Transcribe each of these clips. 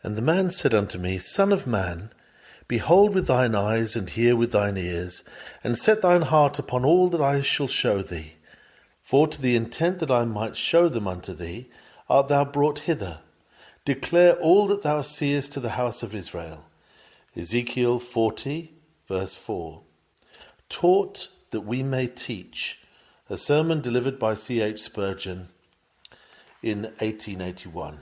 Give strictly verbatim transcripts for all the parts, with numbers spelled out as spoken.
And the man said unto me, Son of man, behold with thine eyes, and hear with thine ears, and set thine heart upon all that I shall show thee. For to the intent that I might show them unto thee art thou brought hither. Declare all that thou seest to the house of Israel. Ezekiel forty, verse four. Taught that we may teach. A sermon delivered by C H Spurgeon in eighteen eighty-one.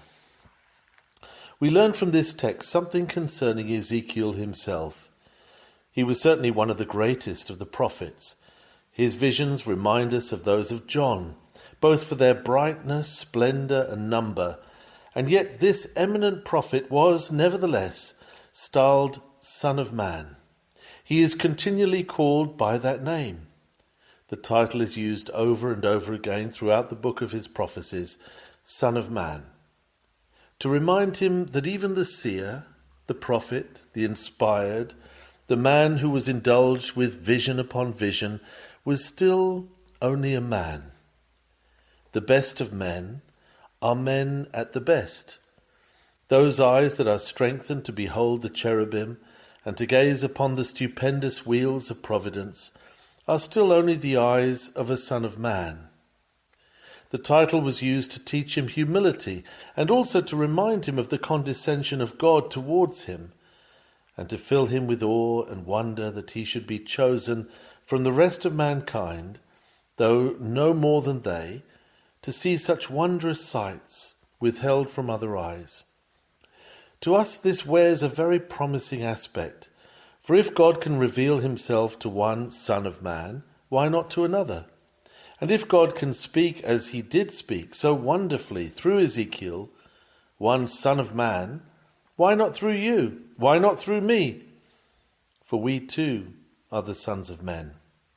We learn from this text something concerning Ezekiel himself. He was certainly one of the greatest of the prophets. His visions remind us of those of John, both for their brightness, splendour, and number, and yet this eminent prophet was, nevertheless, styled Son of Man. He is continually called by that name. The title is used over and over again throughout the book of his prophecies, Son of Man, to remind him that even the seer, the prophet, the inspired, the man who was indulged with vision upon vision, was still only a man. The best of men are men at the best. Those eyes that are strengthened to behold the cherubim and to gaze upon the stupendous wheels of providence are still only the eyes of a son of man. The title was used to teach him humility and also to remind him of the condescension of God towards him, and to fill him with awe and wonder that he should be chosen from the rest of mankind, though no more than they, to see such wondrous sights withheld from other eyes. To us this wears a very promising aspect, for if God can reveal himself to one son of man, why not to another? And if God can speak as he did speak so wonderfully through Ezekiel, one son of man, why not through you? Why not through me? For we too are the sons of men.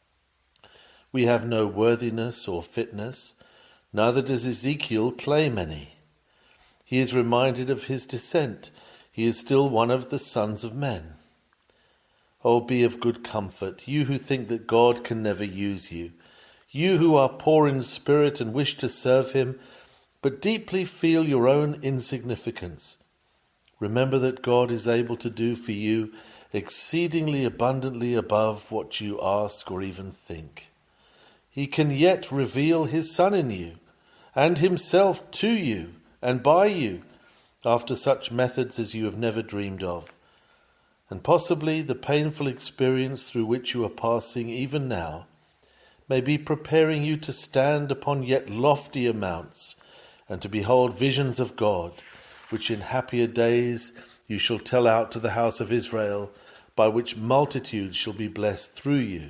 We have no worthiness or fitness, neither does Ezekiel claim any. He is reminded of his descent. He is still one of the sons of men. Oh, be of good comfort, you who think that God can never use you, you who are poor in spirit and wish to serve him, but deeply feel your own insignificance. Remember that God is able to do for you exceedingly abundantly above what you ask or even think. He can yet reveal his Son in you, and himself to you and by you, after such methods as you have never dreamed of. And possibly the painful experience through which you are passing even now may be preparing you to stand upon yet loftier mounts and to behold visions of God, which in happier days you shall tell out to the house of Israel, by which multitudes shall be blessed through you.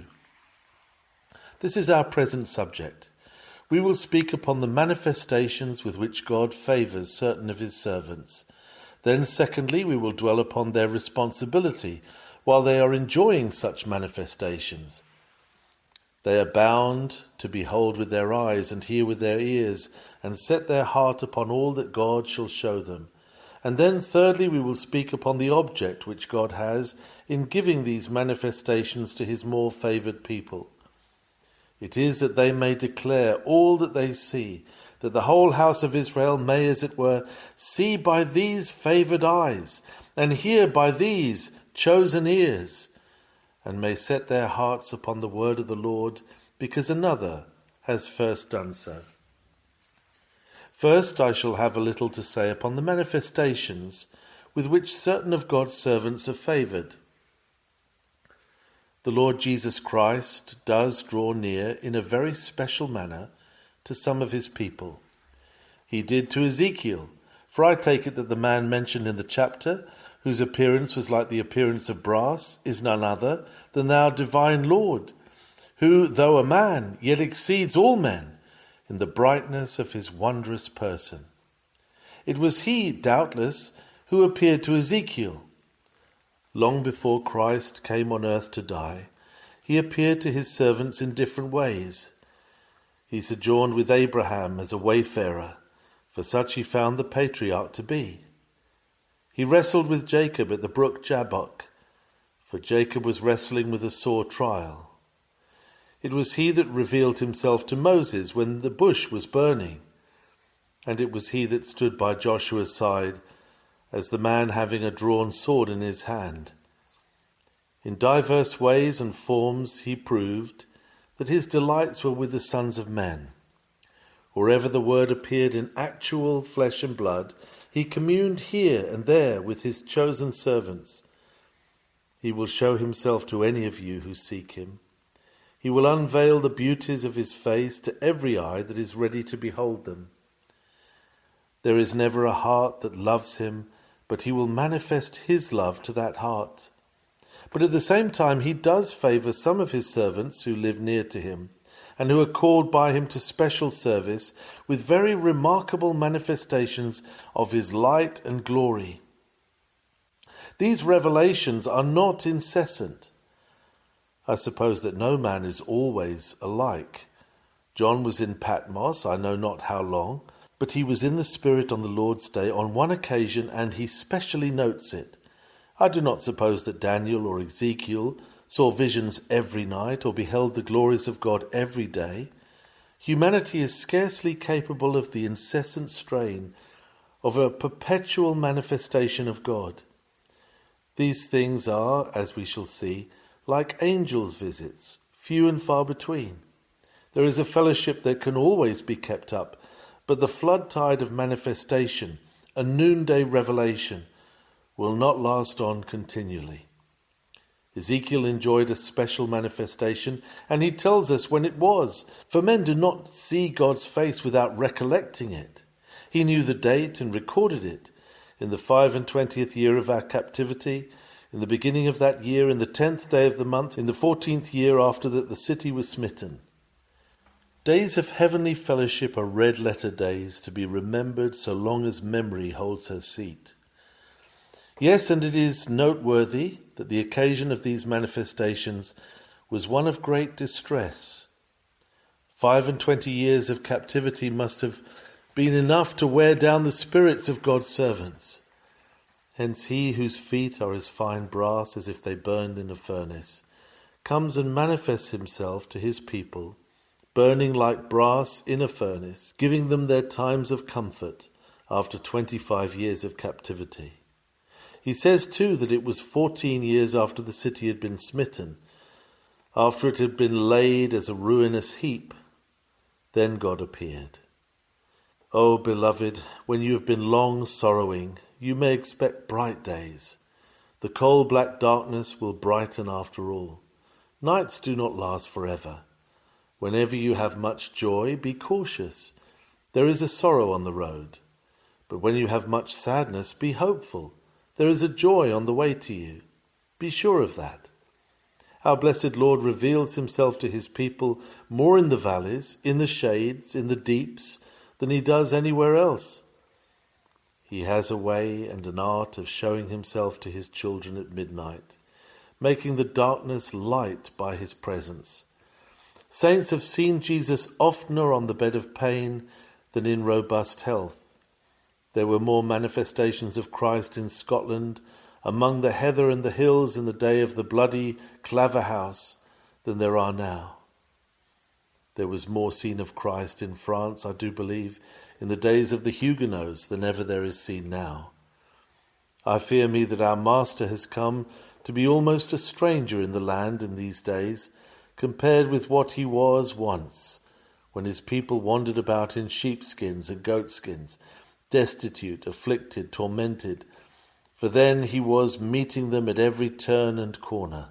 This is our present subject. We will speak upon the manifestations with which God favours certain of his servants. Then, secondly, we will dwell upon their responsibility while they are enjoying such manifestations. They are bound to behold with their eyes and hear with their ears, and set their heart upon all that God shall show them. And then, thirdly, we will speak upon the object which God has in giving these manifestations to his more favoured people. It is that they may declare all that they see, that the whole house of Israel may, as it were, see by these favoured eyes, and hear by these chosen ears, and may set their hearts upon the word of the Lord, because another has first done so. First, I shall have a little to say upon the manifestations with which certain of God's servants are favoured. The Lord Jesus Christ does draw near in a very special manner to some of his people. He did to Ezekiel, for I take it that the man mentioned in the chapter, whose appearance was like the appearance of brass, is none other than our divine Lord, who, though a man, yet exceeds all men in the brightness of his wondrous person. It was he, doubtless, who appeared to Ezekiel. Long before Christ came on earth to die, he appeared to his servants in different ways. He sojourned with Abraham as a wayfarer, for such he found the patriarch to be. He wrestled with Jacob at the brook Jabbok, for Jacob was wrestling with a sore trial. It was he that revealed himself to Moses when the bush was burning, and it was he that stood by Joshua's side as the man having a drawn sword in his hand. In diverse ways and forms he proved that his delights were with the sons of men. Wherever the Word appeared in actual flesh and blood, he communed here and there with his chosen servants. He will show himself to any of you who seek him. He will unveil the beauties of his face to every eye that is ready to behold them. There is never a heart that loves him, but he will manifest his love to that heart. But at the same time he does favour some of his servants who live near to him, and who are called by him to special service with very remarkable manifestations of his light and glory. These revelations are not incessant. I suppose that no man is always alike. John was in Patmos, I know not how long, but he was in the Spirit on the Lord's day on one occasion, and he specially notes it. I do not suppose that Daniel or Ezekiel saw visions every night or beheld the glories of God every day. Humanity is scarcely capable of the incessant strain of a perpetual manifestation of God. These things are, as we shall see, like angels' visits, few and far between. There is a fellowship that can always be kept up, but the flood tide of manifestation, a noonday revelation, will not last on continually. Ezekiel enjoyed a special manifestation, and he tells us when it was, for men do not see God's face without recollecting it. He knew the date and recorded it. In the five and twentieth year of our captivity, in the beginning of that year, in the tenth day of the month, in the fourteenth year after that the city was smitten. Days of heavenly fellowship are red-letter days to be remembered so long as memory holds her seat. Yes, and it is noteworthy that the occasion of these manifestations was one of great distress. Five and twenty years of captivity must have been enough to wear down the spirits of God's servants. Hence he whose feet are as fine brass as if they burned in a furnace, comes and manifests himself to his people, burning like brass in a furnace, giving them their times of comfort after twenty-five years of captivity. He says too that it was fourteen years after the city had been smitten, after it had been laid as a ruinous heap, then God appeared. O beloved, when you have been long sorrowing, you may expect bright days. The coal-black darkness will brighten after all. Nights do not last forever. Whenever you have much joy, be cautious. There is a sorrow on the road. But when you have much sadness, be hopeful. There is a joy on the way to you. Be sure of that. Our blessed Lord reveals himself to his people more in the valleys, in the shades, in the deeps, than he does anywhere else. He has a way and an art of showing himself to his children at midnight, making the darkness light by his presence. Saints have seen Jesus oftener on the bed of pain than in robust health. There were more manifestations of Christ in Scotland, among the heather and the hills in the day of the bloody Claverhouse, than there are now. There was more seen of Christ in France, I do believe, in the days of the Huguenots than ever there is seen now. I fear me that our Master has come to be almost a stranger in the land in these days, compared with what he was once, when his people wandered about in sheepskins and goatskins, destitute, afflicted, tormented, for then he was meeting them at every turn and corner.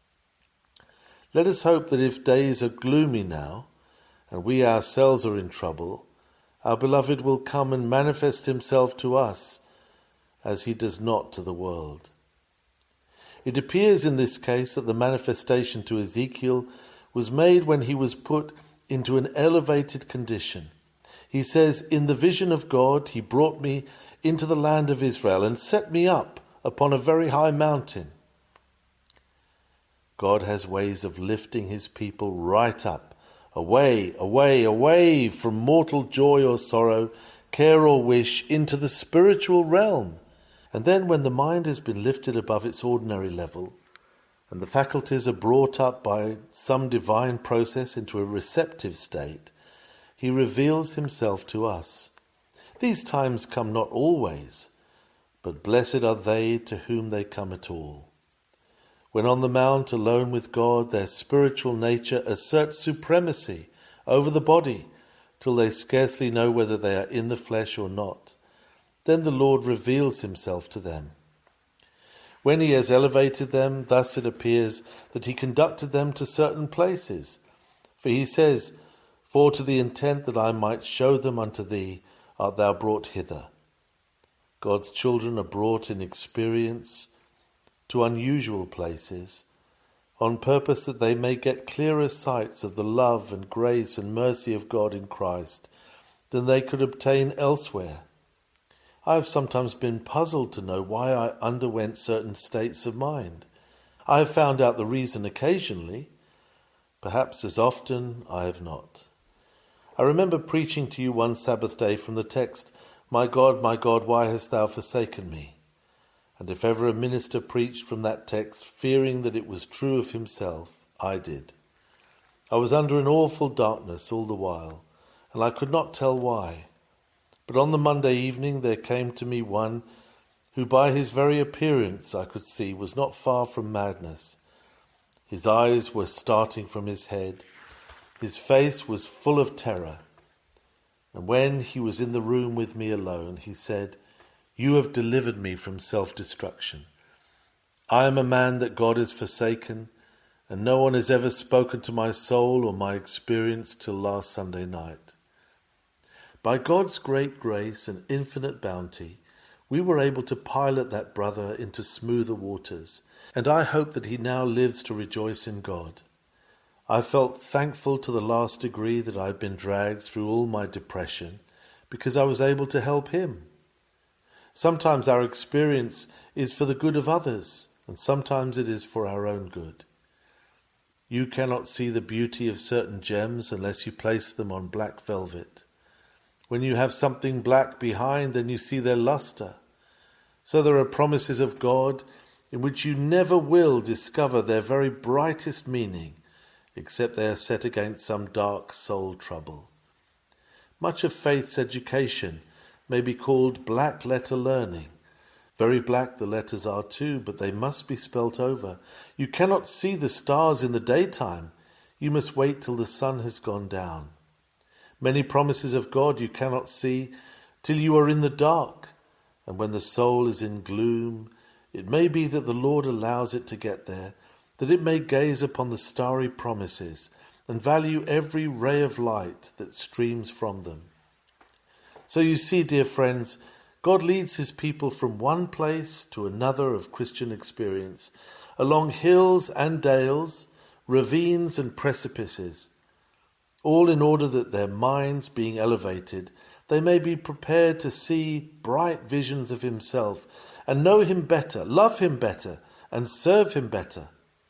Let us hope that if days are gloomy now, and we ourselves are in trouble, our beloved will come and manifest himself to us as he does not to the world. It appears in this case that the manifestation to Ezekiel was made when he was put into an elevated condition. He says, "In the vision of God he brought me into the land of Israel and set me up upon a very high mountain." God has ways of lifting his people right up, away, away, away from mortal joy or sorrow, care or wish, into the spiritual realm. And then when the mind has been lifted above its ordinary level, and the faculties are brought up by some divine process into a receptive state, he reveals himself to us. These times come not always, but blessed are they to whom they come at all. When on the mount alone with God, their spiritual nature asserts supremacy over the body, till they scarcely know whether they are in the flesh or not. Then the Lord reveals himself to them. When he has elevated them, thus it appears that he conducted them to certain places. For he says, For to the intent that I might show them unto thee, art thou brought hither. God's children are brought in experience to unusual places, on purpose that they may get clearer sights of the love and grace and mercy of God in Christ than they could obtain elsewhere. I have sometimes been puzzled to know why I underwent certain states of mind. I have found out the reason occasionally, perhaps as often I have not. I remember preaching to you one Sabbath day from the text, My God, my God, why hast thou forsaken me? And if ever a minister preached from that text, fearing that it was true of himself, I did. I was under an awful darkness all the while, and I could not tell why. But on the Monday evening there came to me one who by his very appearance I could see was not far from madness. His eyes were starting from his head. His face was full of terror. And when he was in the room with me alone, he said, You have delivered me from self-destruction. I am a man that God has forsaken, and no one has ever spoken to my soul or my experience till last Sunday night. By God's great grace and infinite bounty, we were able to pilot that brother into smoother waters, and I hope that he now lives to rejoice in God. I felt thankful to the last degree that I had been dragged through all my depression, because I was able to help him. Sometimes our experience is for the good of others, and sometimes it is for our own good. You cannot see the beauty of certain gems unless you place them on black velvet. When you have something black behind, then you see their luster. So there are promises of God in which you never will discover their very brightest meaning, except they are set against some dark soul trouble. Much of faith's education may be called black letter learning. Very black the letters are too, but they must be spelt over. You cannot see the stars in the daytime. You must wait till the sun has gone down. Many promises of God you cannot see till you are in the dark, and when the soul is in gloom, it may be that the Lord allows it to get there, that it may gaze upon the starry promises and value every ray of light that streams from them. So you see, dear friends, God leads his people from one place to another of Christian experience, along hills and dales, ravines and precipices, all in order that their minds being elevated, they may be prepared to see bright visions of himself and know him better, love him better, and serve him better.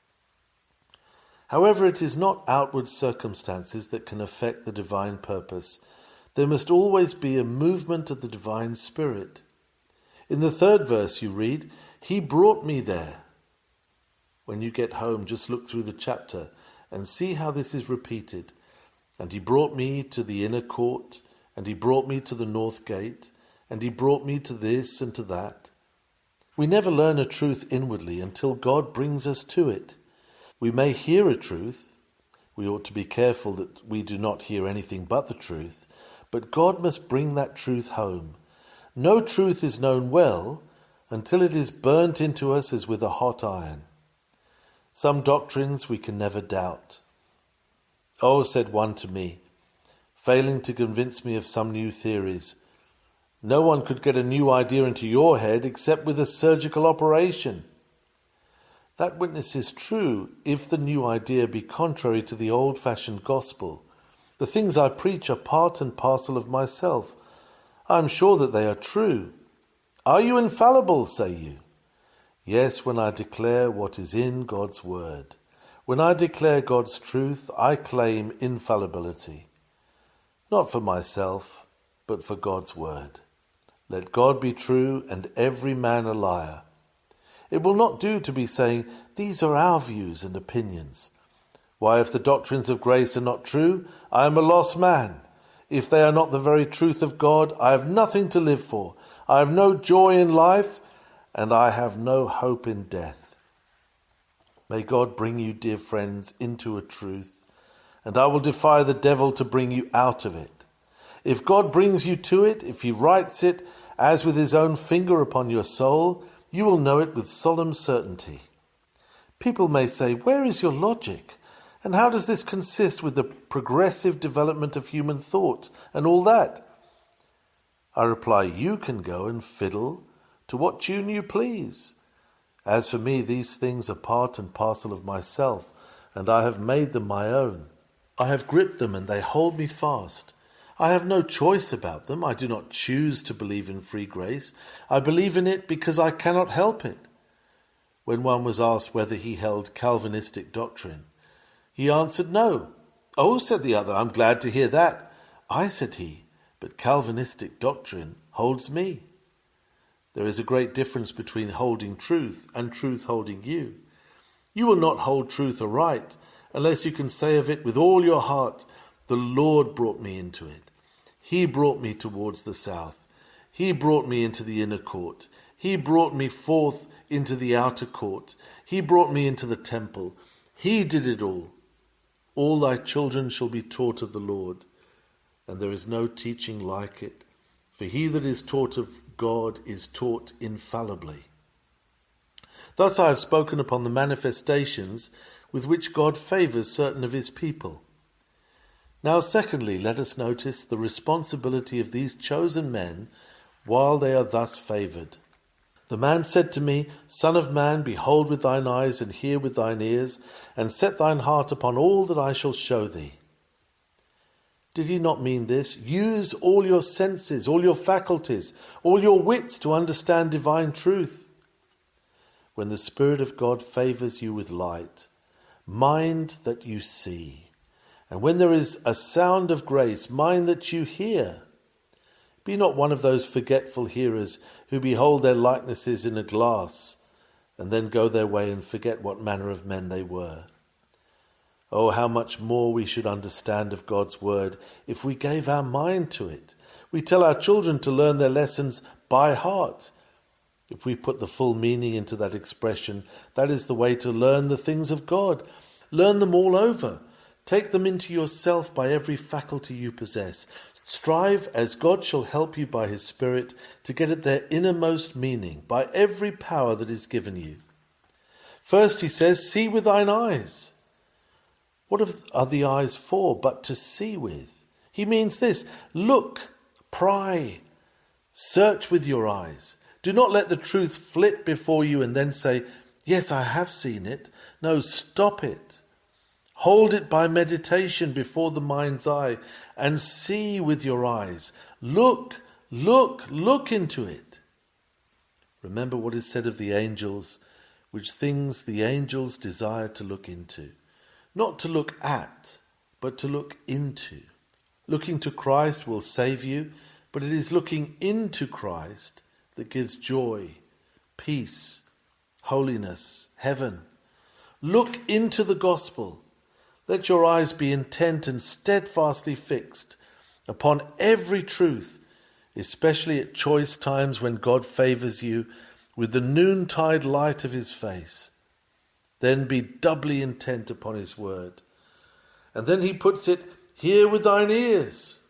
However, it is not outward circumstances that can affect the divine purpose. There must always be a movement of the divine Spirit. In the third verse you read, He brought me there. When you get home, just look through the chapter and see how this is repeated. And he brought me to the inner court, and he brought me to the north gate, and he brought me to this and to that. We never learn a truth inwardly until God brings us to it. We may hear a truth. We ought to be careful that we do not hear anything but the truth, but God must bring that truth home. No truth is known well until it is burnt into us as with a hot iron. Some doctrines we can never doubt. Oh, said one to me, failing to convince me of some new theories, no one could get a new idea into your head except with a surgical operation. That witness is true if the new idea be contrary to the old-fashioned gospel. The things I preach are part and parcel of myself. I am sure that they are true. Are you infallible, say you? Yes, when I declare what is in God's word. When I declare God's truth, I claim infallibility. Not for myself, but for God's word. Let God be true and every man a liar. It will not do to be saying, these are our views and opinions. Why, if the doctrines of grace are not true, I am a lost man. If they are not the very truth of God, I have nothing to live for. I have no joy in life, and I have no hope in death. May God bring you, dear friends, into a truth, and I will defy the devil to bring you out of it. If God brings you to it, if he writes it as with his own finger upon your soul, you will know it with solemn certainty. People may say, where is your logic? And how does this consist with the progressive development of human thought and all that? I reply, you can go and fiddle to what tune you please. As for me, these things are part and parcel of myself, and I have made them my own. I have gripped them, and they hold me fast. I have no choice about them. I do not choose to believe in free grace. I believe in it because I cannot help it. When one was asked whether he held Calvinistic doctrine, he answered no. Oh, said the other, I'm glad to hear that. I, said he, but Calvinistic doctrine holds me. There is a great difference between holding truth and truth holding you. You will not hold truth aright unless you can say of it with all your heart, the Lord brought me into it. He brought me towards the south. He brought me into the inner court. He brought me forth into the outer court. He brought me into the temple. He did it all. All thy children shall be taught of the Lord, and there is no teaching like it. For he that is taught of God is taught infallibly. Thus I have spoken upon the manifestations with which God favours certain of his people. Now, secondly, let us notice the responsibility of these chosen men while they are thus favoured. The man said to me, Son of man, behold with thine eyes and hear with thine ears, and set thine heart upon all that I shall show thee. Did he not mean this? Use all your senses, all your faculties, all your wits to understand divine truth. When the Spirit of God favours you with light, mind that you see. And when there is a sound of grace, mind that you hear. Be not one of those forgetful hearers who behold their likenesses in a glass, and then go their way and forget what manner of men they were. Oh, how much more we should understand of God's word if we gave our mind to it. We tell our children to learn their lessons by heart. If we put the full meaning into that expression, that is the way to learn the things of God. Learn them all over. Take them into yourself by every faculty you possess. Strive as God shall help you by his Spirit to get at their innermost meaning by every power that is given you. First he says, see with thine eyes. What are the eyes for but to see with? He means this, look, pry, search with your eyes. Do not let the truth flit before you and then say, yes, I have seen it. No, stop it. Hold it by meditation before the mind's eye and see with your eyes. Look, look, look into it. Remember what is said of the angels, which things the angels desire to look into. Not to look at, but to look into. Looking to Christ will save you, but it is looking into Christ that gives joy, peace, holiness, heaven. Look into the gospel. Let your eyes be intent and steadfastly fixed upon every truth, especially at choice times when God favours you with the noontide light of his face. Then be doubly intent upon his word. And then he puts it, hear with thine ears.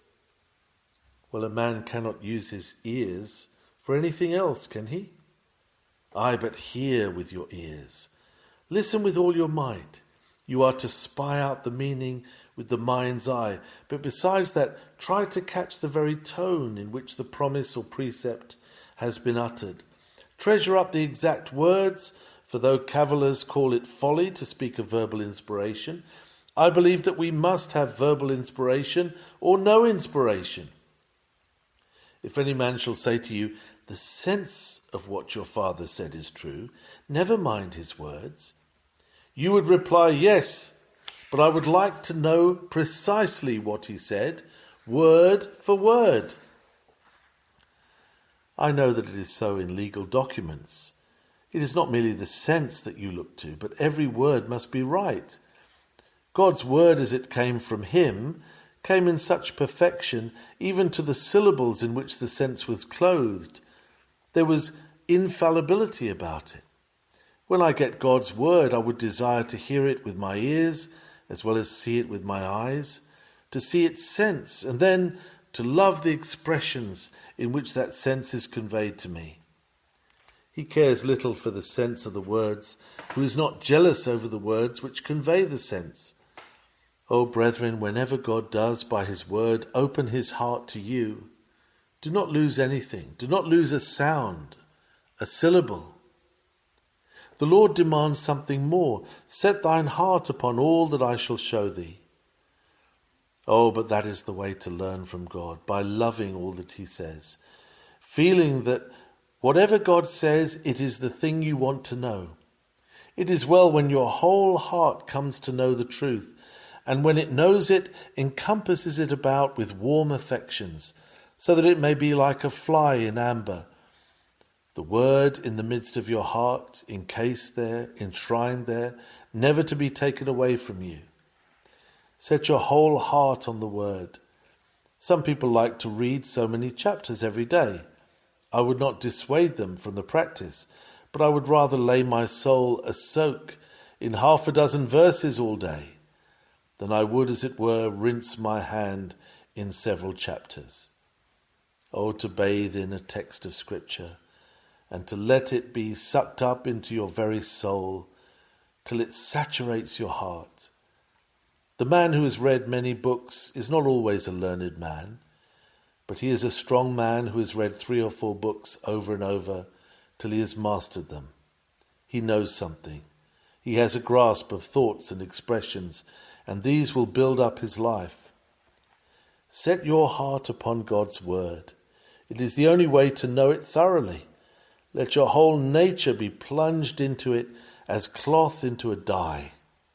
Well, a man cannot use his ears for anything else, can he? Aye, but hear with your ears. Listen with all your might. You are to spy out the meaning with the mind's eye. But besides that, try to catch the very tone in which the promise or precept has been uttered. Treasure up the exact words, for though cavillers call it folly to speak of verbal inspiration, I believe that we must have verbal inspiration or no inspiration. If any man shall say to you, the sense of what your father said is true, never mind his words. You would reply, yes, but I would like to know precisely what he said, word for word. I know that it is so in legal documents. It is not merely the sense that you look to, but every word must be right. God's word as it came from him came in such perfection, even to the syllables in which the sense was clothed, There was infallibility about it. When I get God's word, I would desire to hear it with my ears as well as see it with my eyes, to see its sense, and then to love the expressions in which that sense is conveyed to me. He cares little for the sense of the words, who is not jealous over the words which convey the sense. O brethren, whenever God does by his word open his heart to you, do not lose anything, do not lose a sound, a syllable. The Lord demands something more. Set thine heart upon all that I shall show thee. Oh, but that is the way to learn from God, by loving all that he says, feeling that whatever God says, it is the thing you want to know. It is well when your whole heart comes to know the truth, and when it knows it, encompasses it about with warm affections, so that it may be like a fly in amber. The word in the midst of your heart, encased there, enshrined there, never to be taken away from you. Set your whole heart on the word. Some people like to read so many chapters every day. I would not dissuade them from the practice, but I would rather lay my soul a soak in half a dozen verses all day than I would, as it were, rinse my hand in several chapters. Oh, to bathe in a text of Scripture, and to let it be sucked up into your very soul till it saturates your heart. The man who has read many books is not always a learned man, but he is a strong man who has read three or four books over and over till he has mastered them. He knows something. He has a grasp of thoughts and expressions, and these will build up his life. Set your heart upon God's word. It is the only way to know it thoroughly. Let your whole nature be plunged into it as cloth into a dye.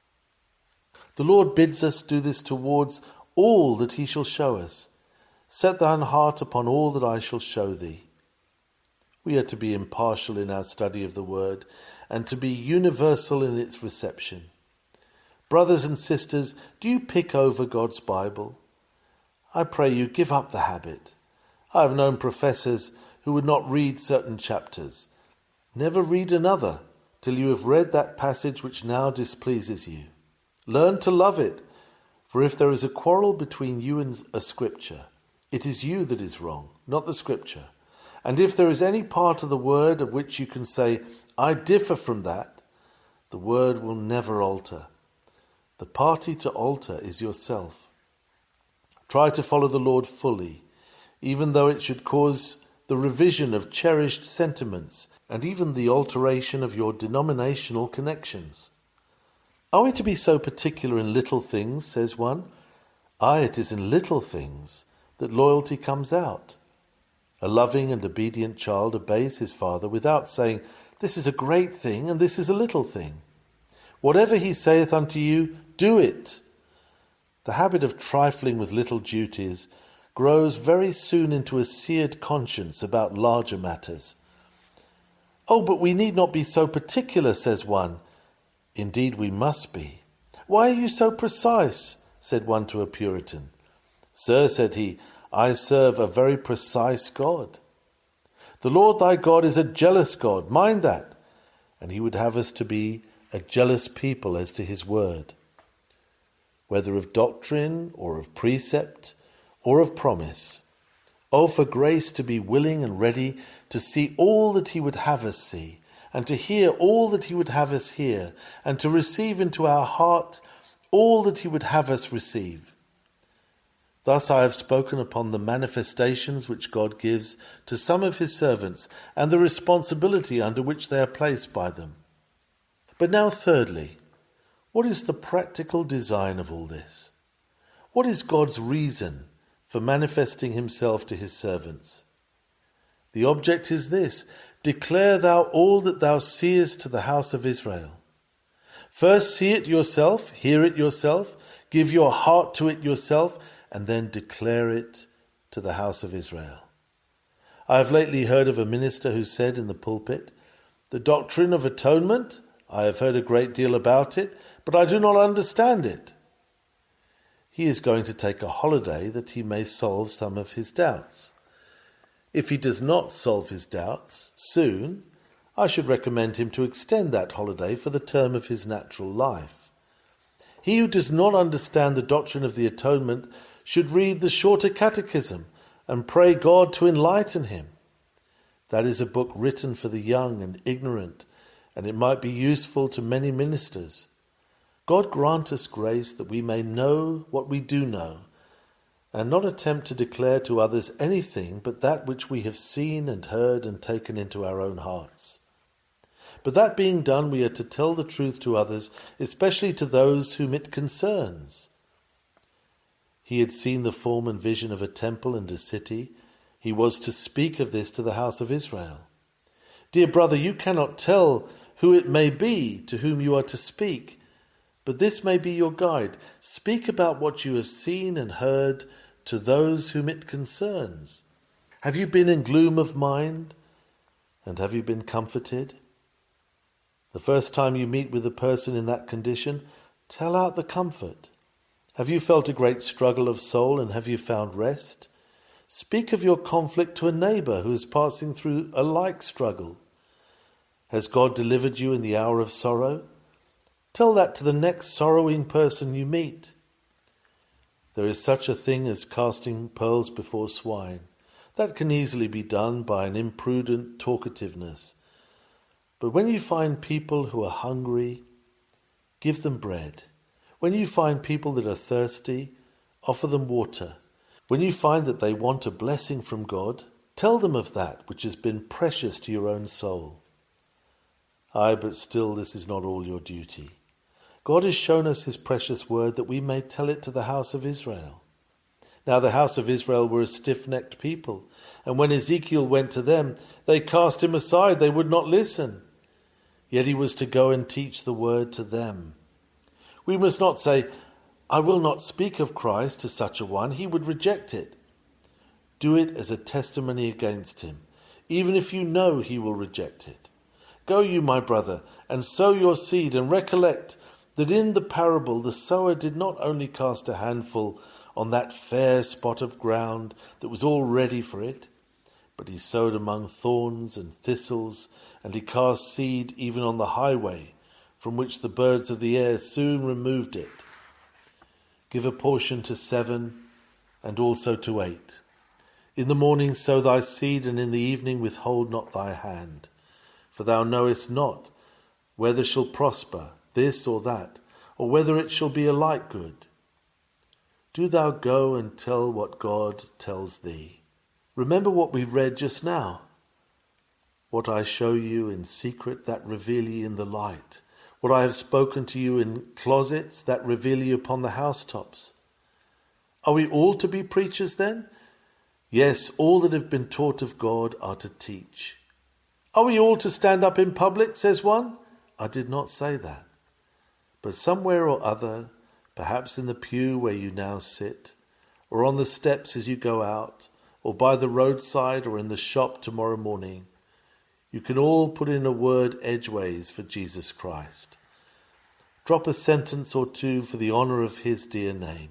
The Lord bids us do this towards all that he shall show us. Set thine heart upon all that I shall show thee. We are to be impartial in our study of the word, and to be universal in its reception. Brothers and sisters, do you pick over God's Bible? I pray you give up the habit. I have known professors who would not read certain chapters. Never read another till you have read that passage which now displeases you. Learn to love it, for if there is a quarrel between you and a scripture, it is you that is wrong, not the scripture. And if there is any part of the word of which you can say, I differ from that, the word will never alter. The party to alter is yourself. Try to follow the Lord fully, even though it should cause the revision of cherished sentiments, and even the alteration of your denominational connections. Are we to be so particular in little things, says one? Aye, it is in little things that loyalty comes out. A loving and obedient child obeys his father without saying, this is a great thing and this is a little thing. Whatever he saith unto you, do it. The habit of trifling with little duties grows very soon into a seared conscience about larger matters. Oh, but we need not be so particular, says one. Indeed we must be. Why are you so precise? Said one to a Puritan. Sir, said he, I serve a very precise God. The Lord thy God is a jealous God, mind that. And he would have us to be a jealous people as to his word. Whether of doctrine or of precept, or of promise. Oh, for grace to be willing and ready to see all that he would have us see, and to hear all that he would have us hear, and to receive into our heart all that he would have us receive. Thus I have spoken upon the manifestations which God gives to some of his servants, and the responsibility under which they are placed by them. But now thirdly, what is the practical design of all this? What is God's reason for manifesting himself to his servants? The object is this: declare thou all that thou seest to the house of Israel. First see it yourself, hear it yourself, give your heart to it yourself, and then declare it to the house of Israel. I have lately heard of a minister who said in the pulpit, the doctrine of atonement, I have heard a great deal about it, but I do not understand it. He is going to take a holiday that he may solve some of his doubts. If he does not solve his doubts soon, I should recommend him to extend that holiday for the term of his natural life. He who does not understand the doctrine of the atonement should read the Shorter Catechism and pray God to enlighten him. That is a book written for the young and ignorant, and it might be useful to many ministers. God grant us grace that we may know what we do know, and not attempt to declare to others anything but that which we have seen and heard and taken into our own hearts. But that being done, we are to tell the truth to others, especially to those whom it concerns. He had seen the form and vision of a temple and a city. He was to speak of this to the house of Israel. Dear brother, you cannot tell who it may be to whom you are to speak, but this may be your guide. Speak about what you have seen and heard to those whom it concerns. Have you been in gloom of mind, and have you been comforted? The first time you meet with a person in that condition, tell out the comfort. Have you felt a great struggle of soul, and have you found rest? Speak of your conflict to a neighbour who is passing through a like struggle. Has God delivered you in the hour of sorrow? Tell that to the next sorrowing person you meet. There is such a thing as casting pearls before swine. That can easily be done by an imprudent talkativeness. But when you find people who are hungry, give them bread. When you find people that are thirsty, offer them water. When you find that they want a blessing from God, tell them of that which has been precious to your own soul. Aye, but still this is not all your duty. God has shown us his precious word that we may tell it to the house of Israel. Now the house of Israel were a stiff-necked people, and when Ezekiel went to them, they cast him aside, they would not listen. Yet he was to go and teach the word to them. We must not say, I will not speak of Christ to such a one, he would reject it. Do it as a testimony against him, even if you know he will reject it. Go you, my brother, and sow your seed, and recollect that in the parable the sower did not only cast a handful on that fair spot of ground that was all ready for it, but he sowed among thorns and thistles, and he cast seed even on the highway, from which the birds of the air soon removed it. Give a portion to seven, and also to eight. In the morning sow thy seed, and in the evening withhold not thy hand. For thou knowest not whether shall prosper this or that, or whether it shall be alike good. Do thou go and tell what God tells thee. Remember what we read just now. What I show you in secret, that reveal ye in the light. What I have spoken to you in closets, that reveal ye upon the housetops. Are we all to be preachers then? Yes, all that have been taught of God are to teach. Are we all to stand up in public, says one? I did not say that. But somewhere or other, perhaps in the pew where you now sit, or on the steps as you go out, or by the roadside or in the shop tomorrow morning, you can all put in a word edgeways for Jesus Christ. Drop a sentence or two for the honour of his dear name.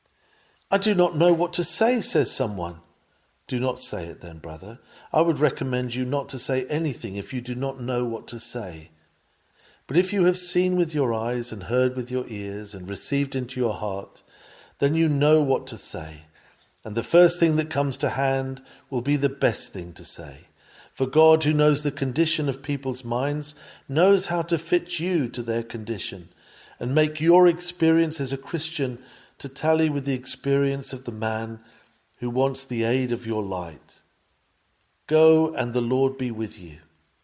I do not know what to say, says someone. Do not say it then, brother. I would recommend you not to say anything if you do not know what to say. But if you have seen with your eyes and heard with your ears and received into your heart, then you know what to say. And the first thing that comes to hand will be the best thing to say. For God, who knows the condition of people's minds, knows how to fit you to their condition and make your experience as a Christian to tally with the experience of the man who wants the aid of your light. Go, and the Lord be with you.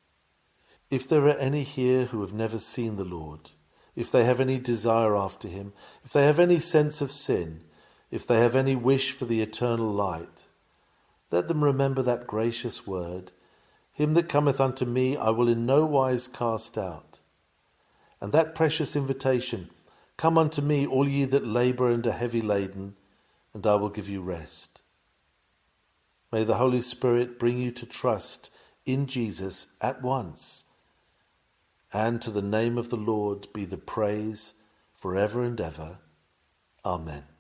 If there are any here who have never seen the Lord, if they have any desire after him, if they have any sense of sin, if they have any wish for the eternal light, let them remember that gracious word, him that cometh unto me I will in no wise cast out. And that precious invitation, come unto me all ye that labour and are heavy laden, and I will give you rest. May the Holy Spirit bring you to trust in Jesus at once. And to the name of the Lord be the praise for ever and ever. Amen.